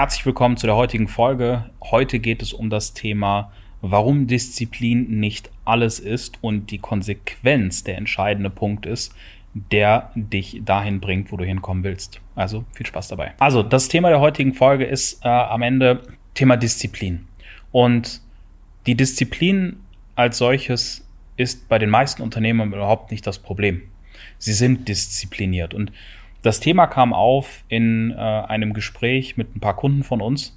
Herzlich willkommen zu der heutigen Folge. Heute geht es um das Thema, warum Disziplin nicht alles ist und die Konsequenz der entscheidende Punkt ist, der dich dahin bringt, wo du hinkommen willst. Also viel Spaß dabei. Also das Thema der heutigen Folge ist am Ende Thema Disziplin. Und die Disziplin als solches ist bei den meisten Unternehmern überhaupt nicht das Problem. Sie sind diszipliniert. Und das Thema kam auf in einem Gespräch mit ein paar Kunden von uns,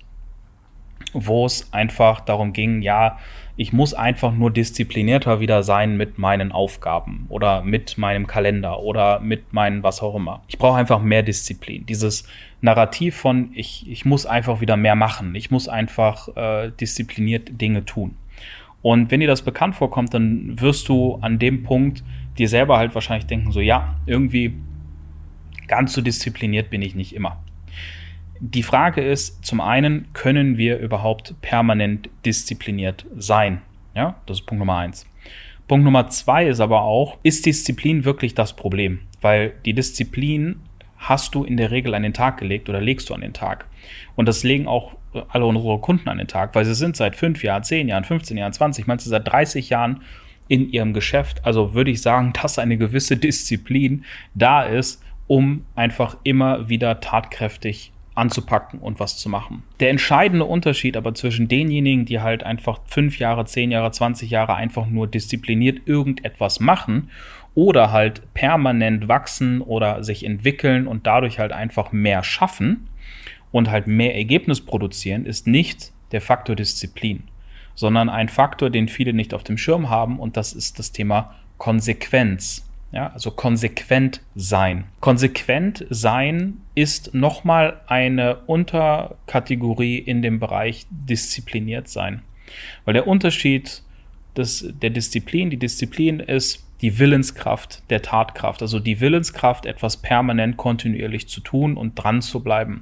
wo es einfach darum ging, ja, ich muss einfach nur disziplinierter wieder sein mit meinen Aufgaben oder mit meinem Kalender oder mit meinen was auch immer. Ich brauche einfach mehr Disziplin. Dieses Narrativ von, ich muss einfach wieder mehr machen. Ich muss einfach diszipliniert Dinge tun. Und wenn dir das bekannt vorkommt, dann wirst du an dem Punkt dir selber halt wahrscheinlich denken, so ja, irgendwie ganz so diszipliniert bin ich nicht immer. Die Frage ist, zum einen, können wir überhaupt permanent diszipliniert sein? Ja, das ist Punkt Nummer 1. Punkt Nummer 2 ist aber auch, ist Disziplin wirklich das Problem? Weil die Disziplin hast du in der Regel an den Tag gelegt oder legst du an den Tag. Und das legen auch alle unsere Kunden an den Tag, weil sie sind seit 5 Jahren, 10 Jahren, 15 Jahren, 20, manche seit 30 Jahren in ihrem Geschäft. Also würde ich sagen, dass eine gewisse Disziplin da ist, um einfach immer wieder tatkräftig anzupacken und was zu machen. Der entscheidende Unterschied aber zwischen denjenigen, die halt einfach 5 Jahre, 10 Jahre, 20 Jahre einfach nur diszipliniert irgendetwas machen oder halt permanent wachsen oder sich entwickeln und dadurch halt einfach mehr schaffen und halt mehr Ergebnis produzieren, ist nicht der Faktor Disziplin, sondern ein Faktor, den viele nicht auf dem Schirm haben, und das ist das Thema Konsequenz. Ja, also konsequent sein. Konsequent sein ist nochmal eine Unterkategorie in dem Bereich diszipliniert sein. Weil der Unterschied der Disziplin, die Disziplin ist die Willenskraft der Tatkraft. Also die Willenskraft, etwas permanent kontinuierlich zu tun und dran zu bleiben.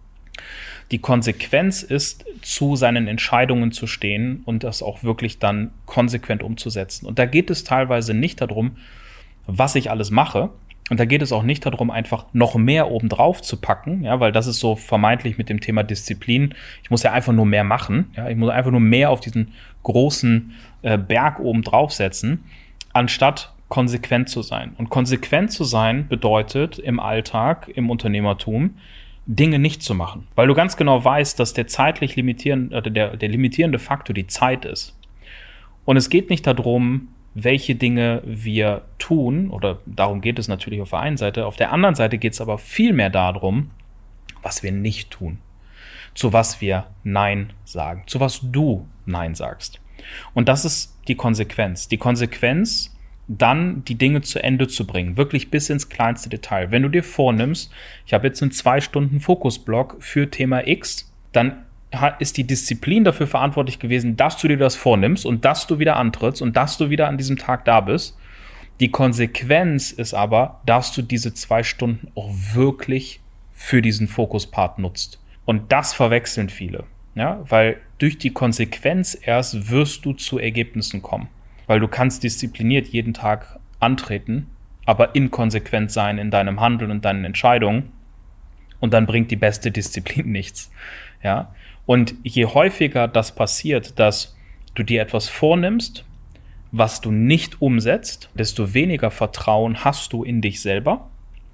Die Konsequenz ist, zu seinen Entscheidungen zu stehen und das auch wirklich dann konsequent umzusetzen. Und da geht es teilweise nicht darum, was ich alles mache. Und da geht es auch nicht darum, einfach noch mehr obendrauf zu packen, ja, weil das ist so vermeintlich mit dem Thema Disziplin. Ich muss ja einfach nur mehr machen. Ja, ich muss einfach nur mehr auf diesen großen Berg oben draufsetzen, anstatt konsequent zu sein. Und konsequent zu sein bedeutet im Alltag, im Unternehmertum, Dinge nicht zu machen. Weil du ganz genau weißt, dass der zeitlich limitierende, der limitierende Faktor die Zeit ist. Und es geht nicht darum, welche Dinge wir tun, oder darum geht es natürlich auf der einen Seite. Auf der anderen Seite geht es aber viel mehr darum, was wir nicht tun. Zu was wir Nein sagen. Zu was du Nein sagst. Und das ist die Konsequenz. Die Konsequenz, dann die Dinge zu Ende zu bringen. Wirklich bis ins kleinste Detail. Wenn du dir vornimmst, ich habe jetzt einen 2 Stunden Fokusblock für Thema X, dann ist die Disziplin dafür verantwortlich gewesen, dass du dir das vornimmst und dass du wieder antrittst und dass du wieder an diesem Tag da bist. Die Konsequenz ist aber, dass du diese 2 Stunden auch wirklich für diesen Fokuspart nutzt. Und das verwechseln viele, ja, weil durch die Konsequenz erst wirst du zu Ergebnissen kommen. Weil du kannst diszipliniert jeden Tag antreten, aber inkonsequent sein in deinem Handeln und deinen Entscheidungen, und dann bringt die beste Disziplin nichts, ja. Und je häufiger das passiert, dass du dir etwas vornimmst, was du nicht umsetzt, desto weniger Vertrauen hast du in dich selber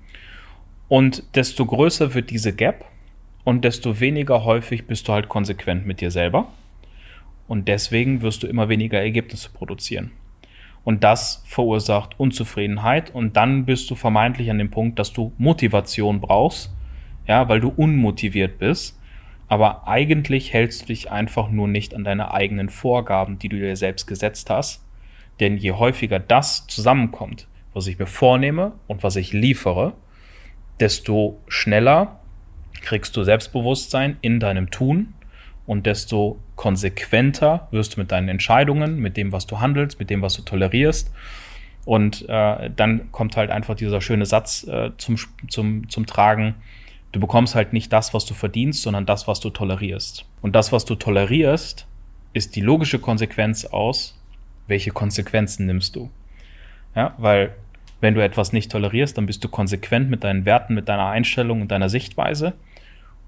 und desto größer wird diese Gap und desto weniger häufig bist du halt konsequent mit dir selber und deswegen wirst du immer weniger Ergebnisse produzieren. Und das verursacht Unzufriedenheit und dann bist du vermeintlich an dem Punkt, dass du Motivation brauchst, ja, weil du unmotiviert bist. Aber eigentlich hältst du dich einfach nur nicht an deine eigenen Vorgaben, die du dir selbst gesetzt hast. Denn je häufiger das zusammenkommt, was ich mir vornehme und was ich liefere, desto schneller kriegst du Selbstbewusstsein in deinem Tun und desto konsequenter wirst du mit deinen Entscheidungen, mit dem, was du handelst, mit dem, was du tolerierst. Und dann kommt halt einfach dieser schöne Satz zum Tragen: Du bekommst halt nicht das, was du verdienst, sondern das, was du tolerierst. Und das, was du tolerierst, ist die logische Konsequenz aus, welche Konsequenzen nimmst du. Ja, weil wenn du etwas nicht tolerierst, dann bist du konsequent mit deinen Werten, mit deiner Einstellung und deiner Sichtweise.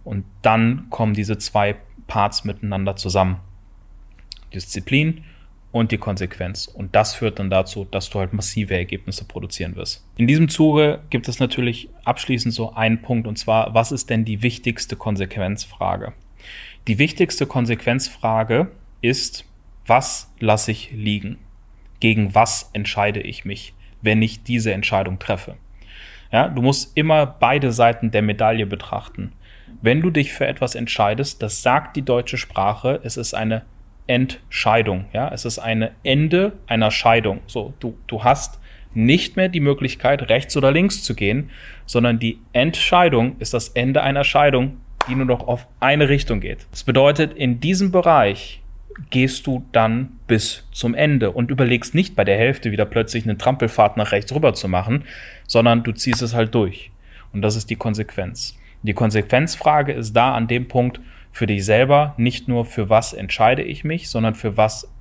Und dann kommen diese zwei Parts miteinander zusammen. Disziplin und die Konsequenz. Und das führt dann dazu, dass du halt massive Ergebnisse produzieren wirst. In diesem Zuge gibt es natürlich abschließend so einen Punkt, und zwar, was ist denn die wichtigste Konsequenzfrage? Die wichtigste Konsequenzfrage ist, was lasse ich liegen? Gegen was entscheide ich mich, wenn ich diese Entscheidung treffe? Ja, du musst immer beide Seiten der Medaille betrachten. Wenn du dich für etwas entscheidest, das sagt die deutsche Sprache, es ist eine Entscheidung. Ja, es ist ein Ende einer Scheidung. So, du hast nicht mehr die Möglichkeit, rechts oder links zu gehen, sondern die Entscheidung ist das Ende einer Scheidung, die nur noch auf eine Richtung geht. Das bedeutet, in diesem Bereich gehst du dann bis zum Ende und überlegst nicht bei der Hälfte wieder plötzlich eine Trampelfahrt nach rechts rüber zu machen, sondern du ziehst es halt durch. Und das ist die Konsequenz. Die Konsequenzfrage ist da an dem Punkt für dich selber, nicht nur für was entscheide ich mich, sondern für was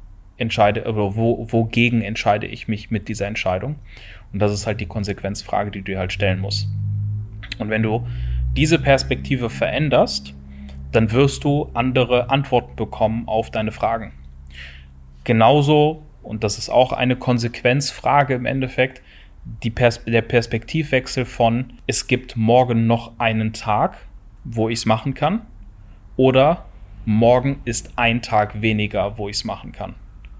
wogegen entscheide ich mich mit dieser Entscheidung. Und das ist halt die Konsequenzfrage, die du dir halt stellen musst. Und wenn du diese Perspektive veränderst, dann wirst du andere Antworten bekommen auf deine Fragen. Genauso, und das ist auch eine Konsequenzfrage im Endeffekt, der Perspektivwechsel von, es gibt morgen noch einen Tag, wo ich es machen kann, oder morgen ist ein Tag weniger, wo ich es machen kann.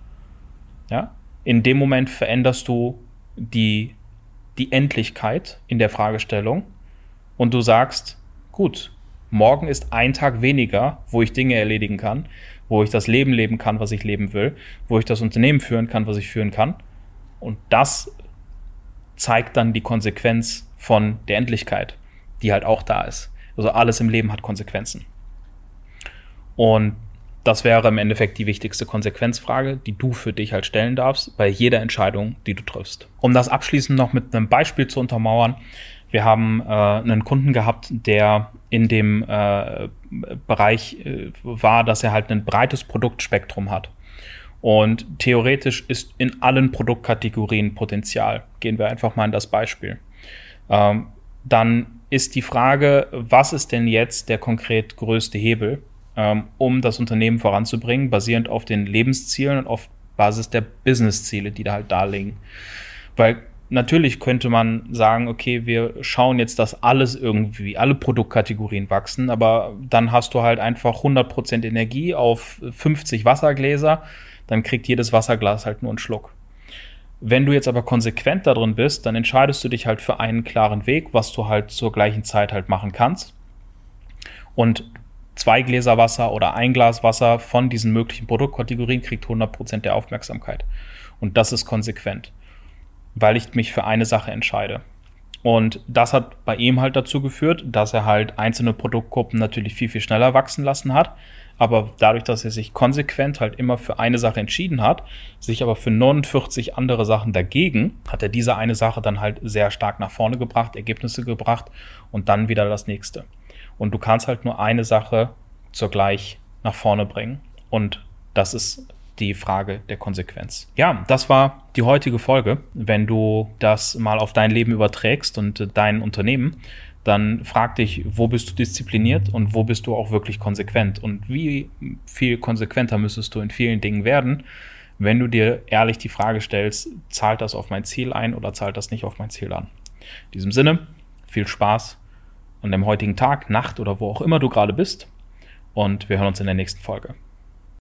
Ja? In dem Moment veränderst du die Endlichkeit in der Fragestellung und du sagst, gut, morgen ist ein Tag weniger, wo ich Dinge erledigen kann, wo ich das Leben leben kann, was ich leben will, wo ich das Unternehmen führen kann, was ich führen kann. Und das zeigt dann die Konsequenz von der Endlichkeit, die halt auch da ist. Also alles im Leben hat Konsequenzen. Und das wäre im Endeffekt die wichtigste Konsequenzfrage, die du für dich halt stellen darfst, bei jeder Entscheidung, die du triffst. Um das abschließend noch mit einem Beispiel zu untermauern, wir haben einen Kunden gehabt, der in dem Bereich war, dass er halt ein breites Produktspektrum hat. Und theoretisch ist in allen Produktkategorien Potenzial. Gehen wir einfach mal in das Beispiel. Dann ist die Frage, was ist denn jetzt der konkret größte Hebel, um das Unternehmen voranzubringen, basierend auf den Lebenszielen und auf Basis der Businessziele, die da halt da liegen. Weil natürlich könnte man sagen, okay, wir schauen jetzt, dass alle Produktkategorien wachsen, aber dann hast du halt einfach 100% Energie auf 50 Wassergläser, dann kriegt jedes Wasserglas halt nur einen Schluck. Wenn du jetzt aber konsequent da drin bist, dann entscheidest du dich halt für einen klaren Weg, was du halt zur gleichen Zeit halt machen kannst. Und 2 Gläser Wasser oder 1 Glas Wasser von diesen möglichen Produktkategorien kriegt 100% der Aufmerksamkeit. Und das ist konsequent, weil ich mich für eine Sache entscheide. Und das hat bei ihm halt dazu geführt, dass er halt einzelne Produktgruppen natürlich viel, viel schneller wachsen lassen hat. Aber dadurch, dass er sich konsequent halt immer für eine Sache entschieden hat, sich aber für 49 andere Sachen dagegen, hat er diese eine Sache dann halt sehr stark nach vorne gebracht, Ergebnisse gebracht und dann wieder das nächste. Und du kannst halt nur eine Sache zugleich nach vorne bringen. Und das ist die Frage der Konsequenz. Ja, das war die heutige Folge. Wenn du das mal auf dein Leben überträgst und dein Unternehmen, dann frag dich, wo bist du diszipliniert und wo bist du auch wirklich konsequent? Und wie viel konsequenter müsstest du in vielen Dingen werden, wenn du dir ehrlich die Frage stellst, zahlt das auf mein Ziel ein oder zahlt das nicht auf mein Ziel an? In diesem Sinne, viel Spaß an dem heutigen Tag, Nacht oder wo auch immer du gerade bist. Und wir hören uns in der nächsten Folge.